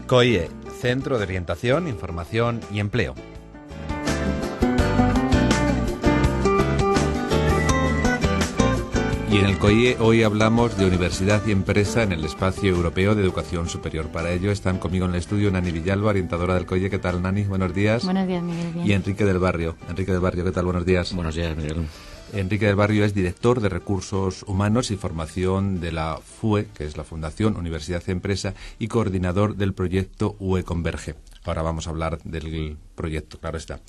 COIE, Centro de Orientación, Información y Empleo. Y en el COIE hoy hablamos de universidad y empresa en el espacio europeo de educación superior. Para ello están conmigo en el estudio Nani Villalba, orientadora del COIE. ¿Qué tal, Nani? Buenos días. Buenos días, Miguel. Bien. Y Enrique del Barrio. Enrique del Barrio, ¿qué tal? Buenos días. Buenos días, Miguel. Enrique del Barrio es director de Recursos Humanos y Formación de la FUE, que es la Fundación Universidad y Empresa, y coordinador del proyecto UE Converge. Ahora vamos a hablar del proyecto, claro está.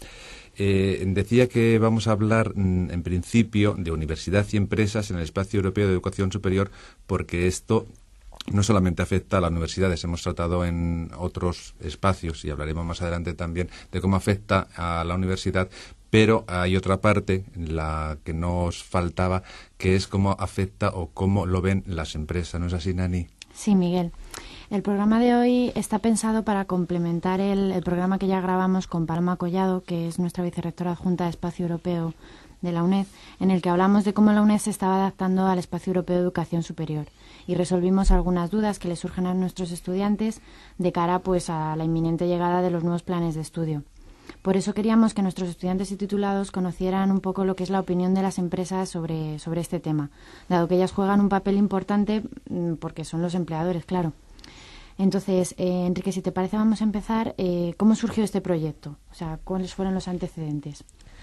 Decía que vamos a hablar, en principio, de universidad y empresas en el espacio europeo de educación superior, porque esto no solamente afecta a las universidades, hemos tratado en otros espacios, y hablaremos más adelante también de cómo afecta a la universidad, pero hay otra parte en la que nos faltaba, que es cómo afecta o cómo lo ven las empresas. ¿No es así, Nani? Sí, Miguel. El programa de hoy está pensado para complementar el programa que ya grabamos con Paloma Collado, que es nuestra vicerrectora adjunta de Espacio Europeo de la UNED, en el que hablamos de cómo la UNED se estaba adaptando al Espacio Europeo de Educación Superior y resolvimos algunas dudas que les surgen a nuestros estudiantes de cara pues a la inminente llegada de los nuevos planes de estudio. Por eso queríamos que nuestros estudiantes y titulados conocieran un poco lo que es la opinión de las empresas sobre este tema, dado que ellas juegan un papel importante porque son los empleadores, claro. Entonces, Enrique, si te parece, vamos a empezar. ¿Cómo surgió este proyecto? O sea, ¿cuáles fueron los antecedentes?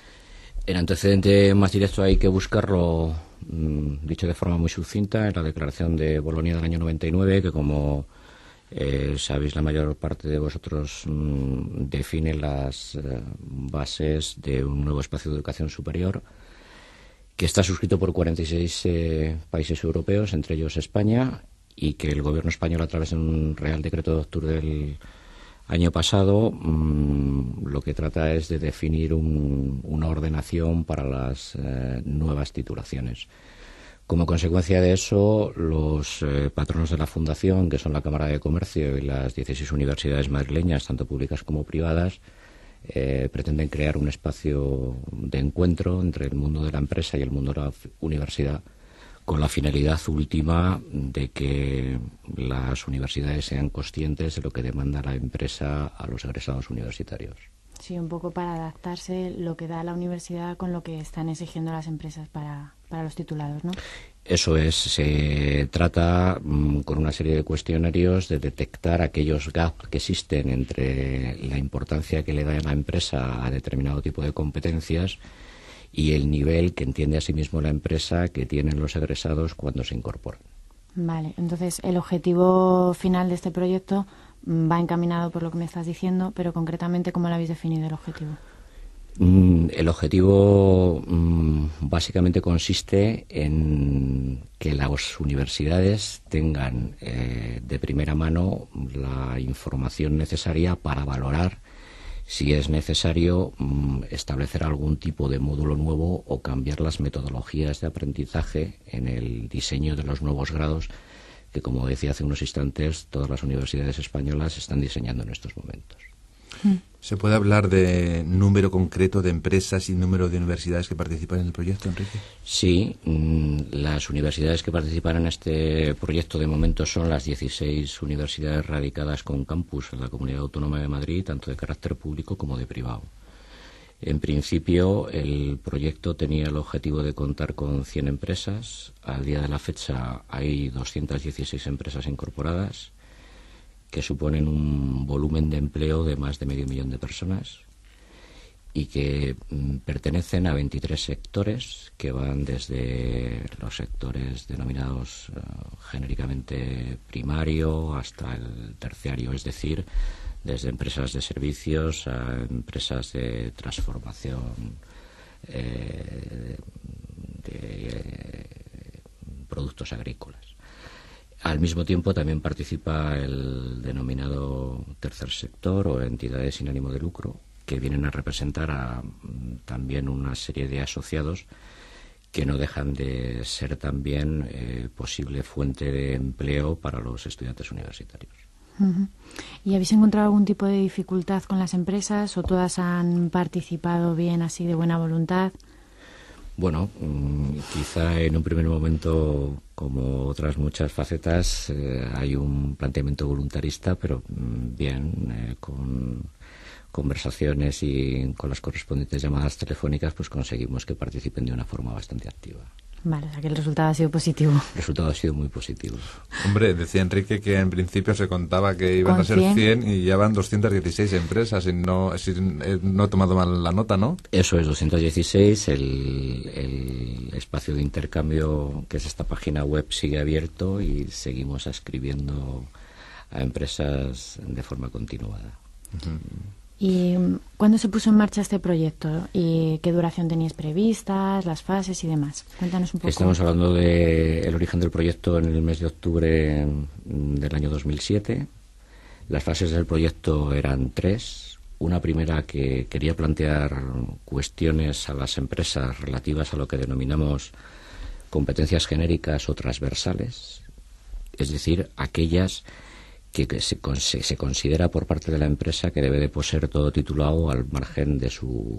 El antecedente más directo hay que buscarlo, dicho de forma muy sucinta, en la Declaración de Bolonia del año 99, que como sabéis la mayor parte de vosotros, define las bases de un nuevo espacio de educación superior, que está suscrito por 46 países europeos, entre ellos España, y que el gobierno español, a través de un Real Decreto de octubre del año pasado, lo que trata es de definir una ordenación para las nuevas titulaciones. Como consecuencia de eso, los patronos de la Fundación, que son la Cámara de Comercio y las 16 universidades madrileñas, tanto públicas como privadas, pretenden crear un espacio de encuentro entre el mundo de la empresa y el mundo de la universidad, con la finalidad última de que las universidades sean conscientes de lo que demanda la empresa a los egresados universitarios. Sí, un poco para adaptarse lo que da la universidad con lo que están exigiendo las empresas para los titulados, ¿no? Eso es, se trata con una serie de cuestionarios de detectar aquellos gaps que existen entre la importancia que le da la empresa a determinado tipo de competencias y el nivel que entiende a sí mismo la empresa que tienen los egresados cuando se incorporan. Vale, entonces el objetivo final de este proyecto va encaminado por lo que me estás diciendo, pero concretamente, ¿cómo lo habéis definido el objetivo? El objetivo básicamente consiste en que las universidades tengan de primera mano la información necesaria para valorar si es necesario establecer algún tipo de módulo nuevo o cambiar las metodologías de aprendizaje en el diseño de los nuevos grados que, como decía hace unos instantes, todas las universidades españolas están diseñando en estos momentos. ¿Se puede hablar de número concreto de empresas y número de universidades que participan en el proyecto, Enrique? Sí, las universidades que participan en este proyecto de momento son las 16 universidades radicadas con campus en la Comunidad Autónoma de Madrid, tanto de carácter público como de privado. En principio, el proyecto tenía el objetivo de contar con 100 empresas. Al día de la fecha hay 216 empresas incorporadas, que suponen un volumen de empleo de más de 500.000 de personas y que pertenecen a 23 sectores que van desde los sectores denominados genéricamente primario hasta el terciario, es decir, desde empresas de servicios a empresas de transformación de productos agrícolas. Al mismo tiempo también participa el denominado tercer sector o entidades sin ánimo de lucro, que vienen a representar a también una serie de asociados que no dejan de ser también posible fuente de empleo para los estudiantes universitarios. Uh-huh. ¿Y habéis encontrado algún tipo de dificultad con las empresas o todas han participado bien, así de buena voluntad? Bueno, quizá en un primer momento, como otras muchas facetas, hay un planteamiento voluntarista, pero con conversaciones y con las correspondientes llamadas telefónicas, pues conseguimos que participen de una forma bastante activa. Vale, o sea que el resultado ha sido positivo. El resultado ha sido muy positivo. Hombre, decía Enrique que en principio se contaba que iban a ser 100 y ya van 216 empresas, y no he tomado mal la nota, ¿no? Eso es, 216. El espacio de intercambio, que es esta página web, sigue abierto y seguimos escribiendo a empresas de forma continuada. Uh-huh. ¿Y cuándo se puso en marcha este proyecto? ¿Y qué duración teníais previstas, las fases y demás? Cuéntanos un poco. Estamos hablando del origen del proyecto en el mes de octubre del año 2007. Las fases del proyecto eran 3. Una primera, que quería plantear cuestiones a las empresas relativas a lo que denominamos competencias genéricas o transversales, es decir, aquellas que se considera por parte de la empresa que debe de poseer todo titulado al margen de su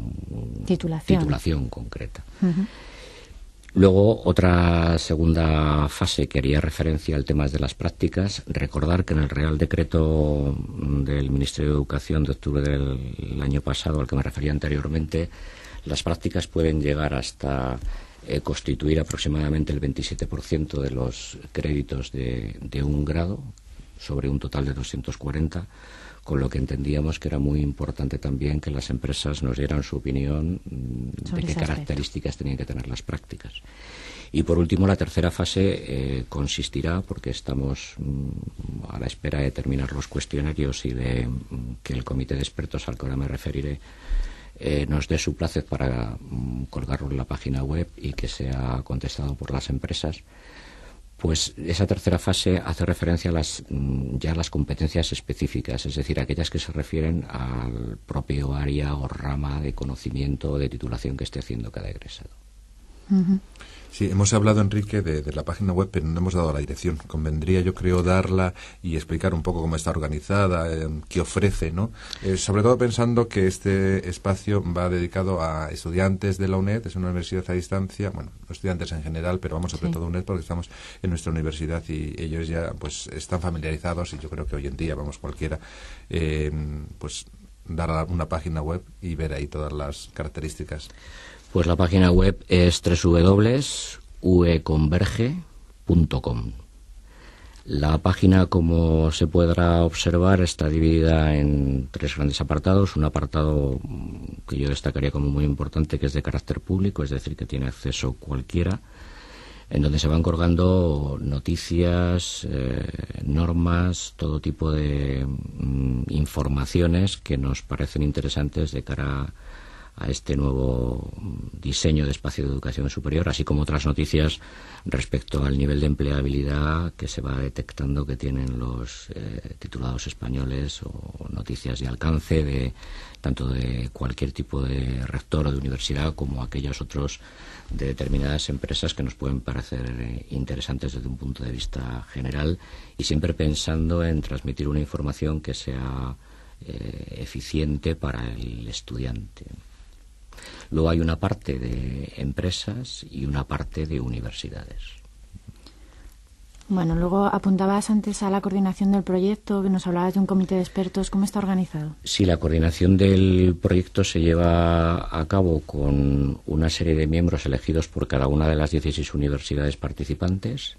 titulación concreta. Uh-huh. Luego, otra segunda fase que haría referencia al tema de las prácticas. Recordar que en el Real Decreto del Ministerio de Educación de octubre del año pasado, al que me refería anteriormente, las prácticas pueden llegar hasta constituir aproximadamente el 27% de los créditos de un grado, sobre un total de 240, con lo que entendíamos que era muy importante también que las empresas nos dieran su opinión de qué características tenían que tener las prácticas. Y por último, la tercera fase consistirá, porque estamos a la espera de terminar los cuestionarios y de que el comité de expertos al que ahora me referiré nos dé su placer para colgarlo en la página web y que sea contestado por las empresas. Pues esa tercera fase hace referencia a las competencias específicas, es decir, aquellas que se refieren al propio área o rama de conocimiento o de titulación que esté haciendo cada egresado. Uh-huh. Sí, hemos hablado, Enrique, de la página web, pero no hemos dado la dirección. Convendría, yo creo, darla y explicar un poco cómo está organizada, qué ofrece, ¿no? Sobre todo pensando que este espacio va dedicado a estudiantes de la UNED, es una universidad a distancia, bueno, estudiantes en general, pero vamos sobre todo a UNED porque estamos en nuestra universidad y ellos ya pues están familiarizados, y yo creo que hoy en día, vamos, cualquiera, pues dar una página web y ver ahí todas las características. Pues la página web es www.ueconverge.com. La página, como se podrá observar, está dividida en 3 grandes apartados. Un apartado que yo destacaría como muy importante, que es de carácter público, es decir, que tiene acceso cualquiera, en donde se van colgando noticias, normas, todo tipo de informaciones que nos parecen interesantes de cara a este nuevo diseño de espacio de educación superior, así como otras noticias respecto al nivel de empleabilidad que se va detectando que tienen los titulados españoles, o noticias de alcance tanto de cualquier tipo de rector o de universidad como aquellos otros de determinadas empresas que nos pueden parecer interesantes desde un punto de vista general, y siempre pensando en transmitir una información que sea eficiente para el estudiante. Luego hay una parte de empresas y una parte de universidades. Bueno, luego apuntabas antes a la coordinación del proyecto, que nos hablabas de un comité de expertos. ¿Cómo está organizado? Sí, la coordinación del proyecto se lleva a cabo con una serie de miembros elegidos por cada una de las 16 universidades participantes.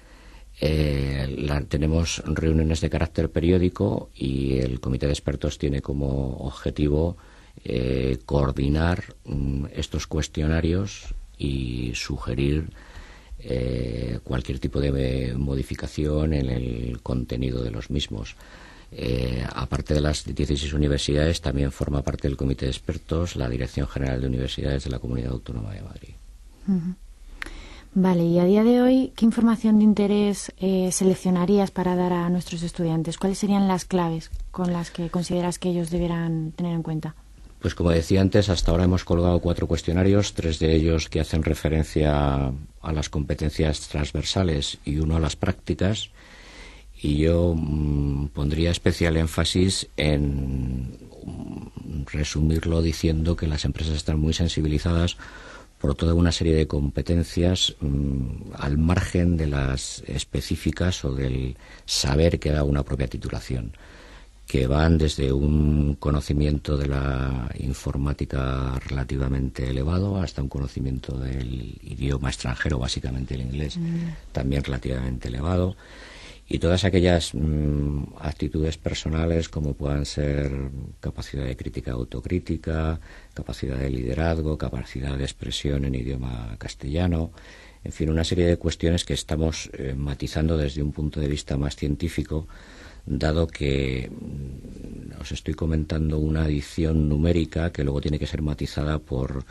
Tenemos reuniones de carácter periódico y el comité de expertos tiene como objetivo coordinar estos cuestionarios y sugerir cualquier tipo de modificación en el contenido de los mismos. Aparte de las 16 universidades, también forma parte del comité de expertos la Dirección General de Universidades de la Comunidad Autónoma de Madrid. Uh-huh. Vale, y a día de hoy, ¿qué información de interés seleccionarías para dar a nuestros estudiantes? ¿Cuáles serían las claves con las que consideras que ellos deberán tener en cuenta? Pues como decía antes, hasta ahora hemos colgado 4 cuestionarios, 3 de ellos que hacen referencia a las competencias transversales y 1 a las prácticas, y yo pondría especial énfasis en resumirlo diciendo que las empresas están muy sensibilizadas por toda una serie de competencias al margen de las específicas o del saber que da una propia titulación, que van desde un conocimiento de la informática relativamente elevado hasta un conocimiento del idioma extranjero, básicamente el inglés, también relativamente elevado, y todas aquellas actitudes personales como puedan ser capacidad de crítica autocrítica, capacidad de liderazgo, capacidad de expresión en idioma castellano, en fin, una serie de cuestiones que estamos matizando desde un punto de vista más científico, dado que os estoy comentando una adición numérica que luego tiene que ser matizada por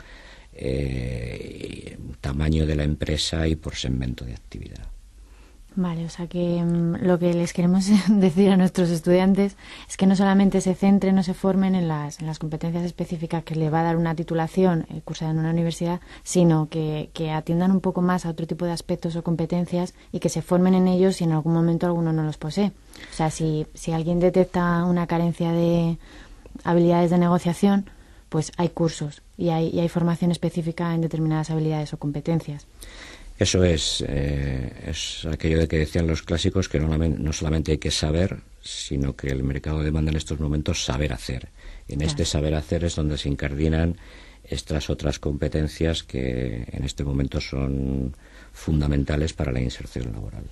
tamaño de la empresa y por segmento de actividad. Vale, o sea que lo que les queremos decir a nuestros estudiantes es que no solamente se centren o se formen en las competencias específicas que le va a dar una titulación cursada en una universidad, sino que atiendan un poco más a otro tipo de aspectos o competencias y que se formen en ellos si en algún momento alguno no los posee. O sea, si alguien detecta una carencia de habilidades de negociación, pues hay cursos y hay formación específica en determinadas habilidades o competencias. Eso es aquello de que decían los clásicos, que no solamente hay que saber, sino que el mercado demanda en estos momentos saber hacer. En este saber hacer es donde se incardinan estas otras competencias que en este momento son fundamentales para la inserción laboral.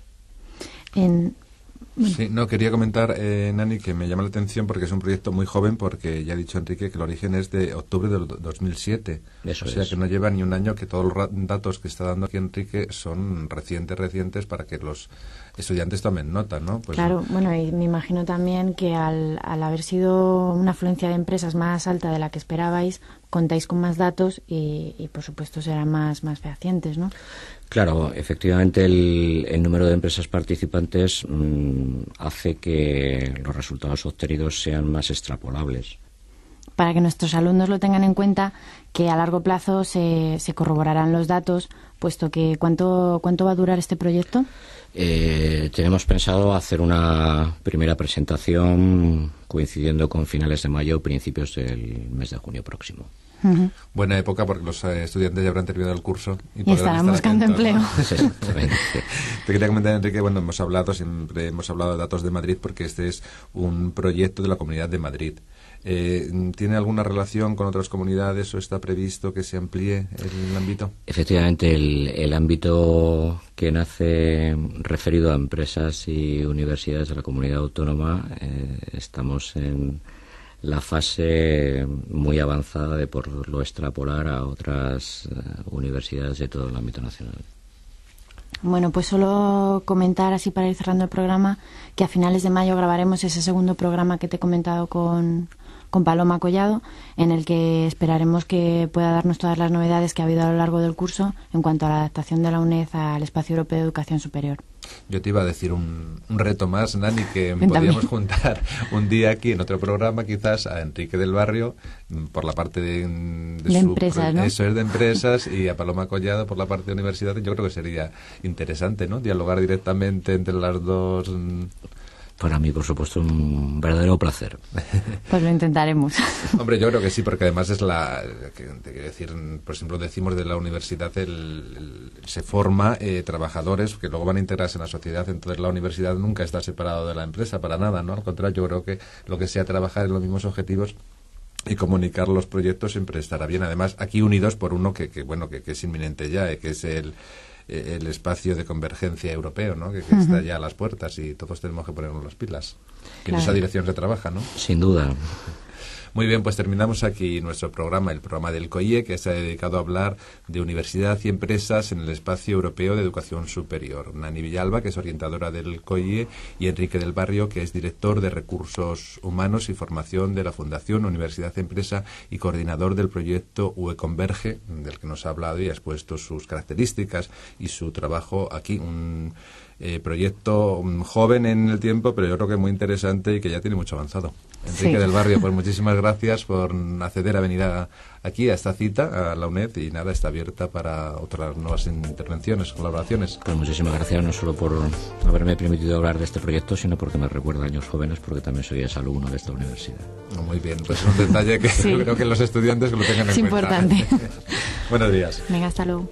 Sí, no, quería comentar, Nani, que me llama la atención porque es un proyecto muy joven, porque ya ha dicho Enrique que el origen es de octubre del 2007. Eso o sea, es. que no lleva ni un año, que todos los datos que está dando aquí Enrique son recientes para que los estudiantes tomen nota, ¿no? Pues, claro, bueno, y me imagino también que al haber sido una afluencia de empresas más alta de la que esperabais, contáis con más datos y por supuesto serán más fehacientes, ¿no? Claro, efectivamente el número de empresas participantes hace que los resultados obtenidos sean más extrapolables. Para que nuestros alumnos lo tengan en cuenta, que a largo plazo se corroborarán los datos, puesto que ¿cuánto va a durar este proyecto? Tenemos pensado hacer una primera presentación coincidiendo con finales de mayo o principios del mes de junio próximo. Uh-huh. Buena época porque los estudiantes ya habrán terminado el curso y estarán buscando empleo. ¿No? Exactamente. Te quería comentar, Enrique, bueno, siempre hemos hablado de Datos de Madrid porque este es un proyecto de la Comunidad de Madrid. ¿Tiene alguna relación con otras comunidades o está previsto que se amplíe el ámbito? Efectivamente, el ámbito que nace referido a empresas y universidades de la comunidad autónoma, estamos en la fase muy avanzada de poderlo extrapolar a otras universidades de todo el ámbito nacional. Bueno, pues solo comentar así para ir cerrando el programa que a finales de mayo grabaremos ese segundo programa que te he comentado con Paloma Collado, en el que esperaremos que pueda darnos todas las novedades que ha habido a lo largo del curso en cuanto a la adaptación de la UNED al Espacio Europeo de Educación Superior. Yo te iba a decir un reto más, Nani, que podríamos juntar un día aquí en otro programa quizás a Enrique del Barrio por la parte de empresas, ¿no? Eso es, de empresas, y a Paloma Collado por la parte de universidad. Yo creo que sería interesante, ¿no?, dialogar directamente entre las dos. Para mí, por supuesto, un verdadero placer. Pues lo intentaremos. Hombre, yo creo que sí, porque además es te quiero decir, por ejemplo, decimos de la universidad, se forma trabajadores que luego van a integrarse en la sociedad, entonces la universidad nunca está separado de la empresa, para nada, ¿no? Al contrario, yo creo que lo que sea trabajar en los mismos objetivos y comunicar los proyectos siempre estará bien. Además, aquí unidos por uno que es inminente ya, que es el espacio de convergencia europeo, ¿no?, que está ya a las puertas y todos tenemos que ponernos las pilas. Que en esa dirección se trabaja, ¿no? Sin duda. Muy bien, pues terminamos aquí nuestro programa, el programa del COIE, que se ha dedicado a hablar de universidad y empresas en el espacio europeo de educación superior. Nani Villalba, que es orientadora del COIE, y Enrique del Barrio, que es director de Recursos Humanos y Formación de la Fundación Universidad Empresa y coordinador del proyecto UE Converge, del que nos ha hablado y ha expuesto sus características y su trabajo aquí. Un proyecto joven en el tiempo, pero yo creo que muy interesante y que ya tiene mucho avanzado. Enrique del Barrio, pues muchísimas gracias por acceder a venir aquí a esta cita, a la UNED, y nada, está abierta para otras nuevas intervenciones, colaboraciones. Pues muchísimas gracias, no solo por haberme permitido hablar de este proyecto, sino porque me recuerda años jóvenes, porque también soy exalumno de esta universidad. Muy bien, pues es un detalle que yo creo que los estudiantes lo tengan en cuenta. Es importante. Buenos días. Venga, hasta luego.